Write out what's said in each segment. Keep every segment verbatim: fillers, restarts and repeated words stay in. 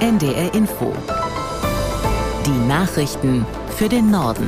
N D R Info. Die Nachrichten für den Norden.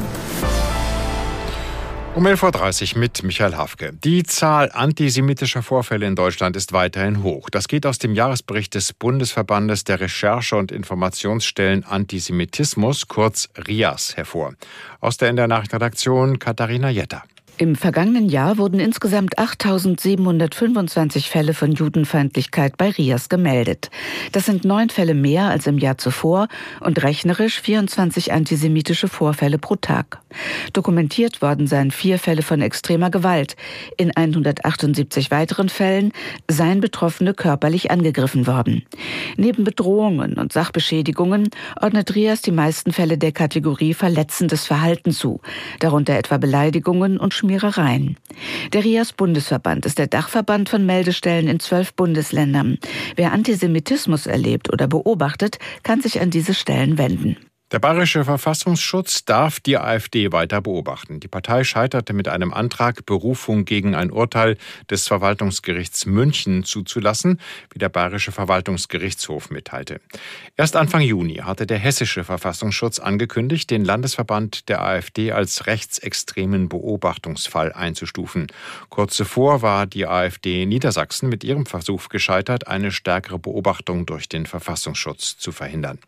Um elf Uhr dreißig mit Michael Hafke. Die Zahl antisemitischer Vorfälle in Deutschland ist weiterhin hoch. Das geht aus dem Jahresbericht des Bundesverbandes der Recherche- und Informationsstellen Antisemitismus, kurz R I A S, hervor. Aus der N D R Nachrichtenredaktion Katharina Jetter. Im vergangenen Jahr wurden insgesamt achttausendsiebenhundertfünfundzwanzig Fälle von Judenfeindlichkeit bei R I A S gemeldet. Das sind neun Fälle mehr als im Jahr zuvor und rechnerisch vierundzwanzig antisemitische Vorfälle pro Tag. Dokumentiert worden seien vier Fälle von extremer Gewalt. In hundertachtundsiebzig weiteren Fällen seien Betroffene körperlich angegriffen worden. Neben Bedrohungen und Sachbeschädigungen ordnet R I A S die meisten Fälle der Kategorie verletzendes Verhalten zu, darunter etwa Beleidigungen und Schmierereien. Der R I A S-Bundesverband ist der Dachverband von Meldestellen in zwölf Bundesländern. Wer Antisemitismus erlebt oder beobachtet, kann sich an diese Stellen wenden. Der Bayerische Verfassungsschutz darf die AfD weiter beobachten. Die Partei scheiterte mit einem Antrag, Berufung gegen ein Urteil des Verwaltungsgerichts München zuzulassen, wie der Bayerische Verwaltungsgerichtshof mitteilte. Erst Anfang Juni hatte der Hessische Verfassungsschutz angekündigt, den Landesverband der AfD als rechtsextremen Beobachtungsfall einzustufen. Kurz zuvor war die AfD in Niedersachsen mit ihrem Versuch gescheitert, eine stärkere Beobachtung durch den Verfassungsschutz zu verhindern.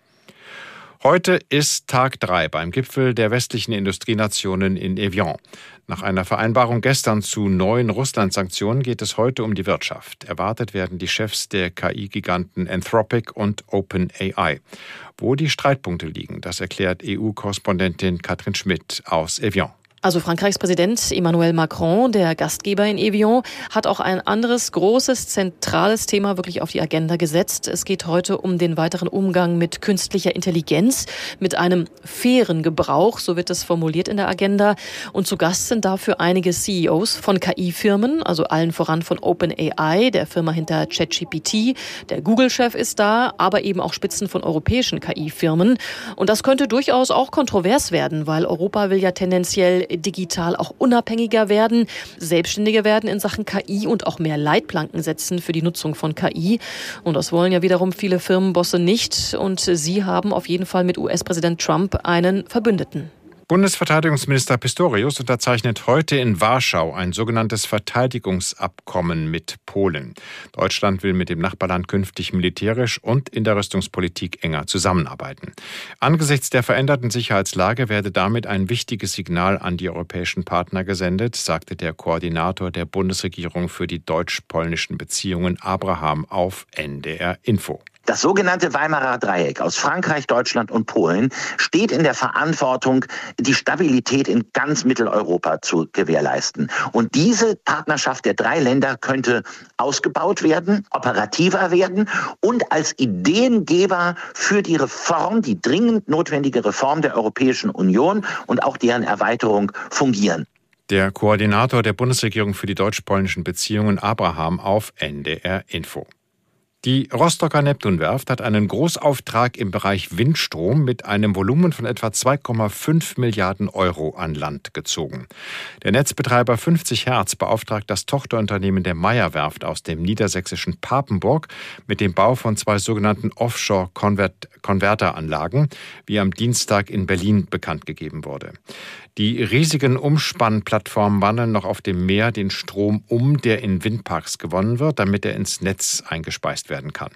Heute ist Tag drei beim Gipfel der westlichen Industrienationen in Evian. Nach einer Vereinbarung gestern zu neuen Russland-Sanktionen geht es heute um die Wirtschaft. Erwartet werden die Chefs der K I-Giganten Anthropic und OpenAI. Wo die Streitpunkte liegen, das erklärt E U-Korrespondentin Katrin Schmidt aus Evian. Also Frankreichs Präsident Emmanuel Macron, der Gastgeber in Evian, hat auch ein anderes großes, zentrales Thema wirklich auf die Agenda gesetzt. Es geht heute um den weiteren Umgang mit künstlicher Intelligenz, mit einem fairen Gebrauch, so wird es formuliert in der Agenda. Und zu Gast sind dafür einige C E Os von K I-Firmen, also allen voran von OpenAI, der Firma hinter ChatGPT. Der Google-Chef ist da, aber eben auch Spitzen von europäischen K I-Firmen. Und das könnte durchaus auch kontrovers werden, weil Europa will ja tendenziell digital auch unabhängiger werden, selbstständiger werden in Sachen K I und auch mehr Leitplanken setzen für die Nutzung von K I. Und das wollen ja wiederum viele Firmenbosse nicht. Und sie haben auf jeden Fall mit U S-Präsident Trump einen Verbündeten. Bundesverteidigungsminister Pistorius unterzeichnet heute in Warschau ein sogenanntes Verteidigungsabkommen mit Polen. Deutschland will mit dem Nachbarland künftig militärisch und in der Rüstungspolitik enger zusammenarbeiten. Angesichts der veränderten Sicherheitslage werde damit ein wichtiges Signal an die europäischen Partner gesendet, sagte der Koordinator der Bundesregierung für die deutsch-polnischen Beziehungen Abraham auf N D R Info. Das sogenannte Weimarer Dreieck aus Frankreich, Deutschland und Polen steht in der Verantwortung, die Stabilität in ganz Mitteleuropa zu gewährleisten. Und diese Partnerschaft der drei Länder könnte ausgebaut werden, operativer werden und als Ideengeber für die Reform, die dringend notwendige Reform der Europäischen Union und auch deren Erweiterung fungieren. Der Koordinator der Bundesregierung für die deutsch-polnischen Beziehungen Abraham auf N D R Info. Die Rostocker Neptunwerft hat einen Großauftrag im Bereich Windstrom mit einem Volumen von etwa zwei Komma fünf Milliarden Euro an Land gezogen. Der Netzbetreiber fünfzig Hertz beauftragt das Tochterunternehmen der Meyer-Werft aus dem niedersächsischen Papenburg mit dem Bau von zwei sogenannten Offshore-Konverteranlagen, wie am Dienstag in Berlin bekannt gegeben wurde. Die riesigen Umspannplattformen wandeln noch auf dem Meer den Strom um, der in Windparks gewonnen wird, damit er ins Netz eingespeist werden kann.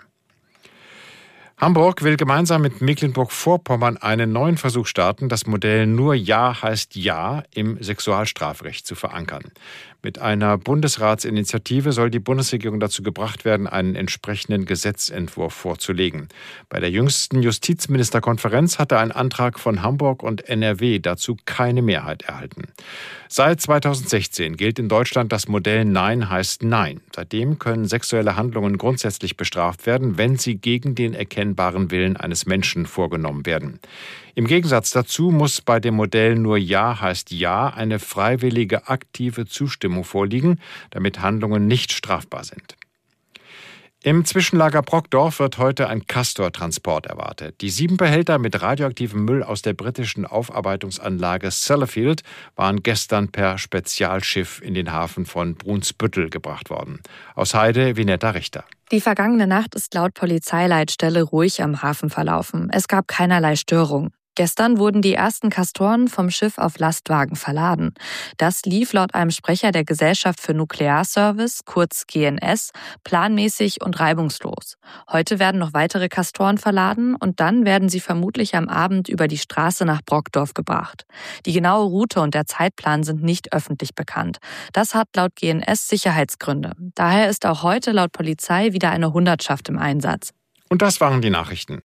Hamburg will gemeinsam mit Mecklenburg-Vorpommern einen neuen Versuch starten, das Modell Nur Ja heißt Ja im Sexualstrafrecht zu verankern. Mit einer Bundesratsinitiative soll die Bundesregierung dazu gebracht werden, einen entsprechenden Gesetzentwurf vorzulegen. Bei der jüngsten Justizministerkonferenz hatte ein Antrag von Hamburg und N R W dazu keine Mehrheit erhalten. Seit zweitausendsechzehn gilt in Deutschland das Modell Nein heißt Nein. Seitdem können sexuelle Handlungen grundsätzlich bestraft werden, wenn sie gegen den erkennbaren Willen eines Menschen vorgenommen werden. Im Gegensatz dazu muss bei dem Modell Nur Ja heißt Ja eine freiwillige, aktive Zustimmung vorliegen, damit Handlungen nicht strafbar sind. Im Zwischenlager Brockdorf wird heute ein Castor-Transport erwartet. Die sieben Behälter mit radioaktivem Müll aus der britischen Aufarbeitungsanlage Sellafield waren gestern per Spezialschiff in den Hafen von Brunsbüttel gebracht worden. Aus Heide, Vinetta Richter. Die vergangene Nacht ist laut Polizeileitstelle ruhig am Hafen verlaufen. Es gab keinerlei Störung. Gestern wurden die ersten Castoren vom Schiff auf Lastwagen verladen. Das lief laut einem Sprecher der Gesellschaft für Nuklearservice, kurz G N S, planmäßig und reibungslos. Heute werden noch weitere Castoren verladen und dann werden sie vermutlich am Abend über die Straße nach Brockdorf gebracht. Die genaue Route und der Zeitplan sind nicht öffentlich bekannt. Das hat laut G N S Sicherheitsgründe. Daher ist auch heute laut Polizei wieder eine Hundertschaft im Einsatz. Und das waren die Nachrichten.